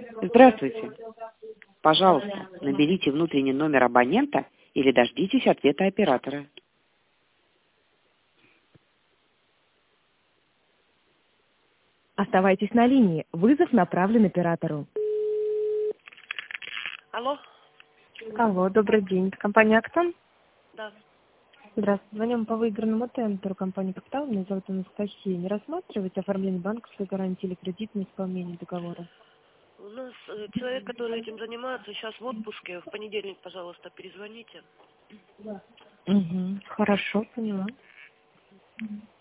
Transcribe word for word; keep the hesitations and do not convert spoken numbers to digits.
Здравствуйте. Пожалуйста, наберите внутренний номер абонента или дождитесь ответа оператора. Оставайтесь на линии. Вызов направлен оператору. Алло? Алло, добрый день. Компания «Актон»? Да. Здравствуйте. Звоним по выигранному тендеру компании «Капитал». Меня зовут Анастасия. Не рассматриваете оформление банковской гарантии или кредитное исполнение договора? У нас э, человек, который этим занимается, сейчас в отпуске. В понедельник, пожалуйста, перезвоните. Угу. Хорошо, поняла.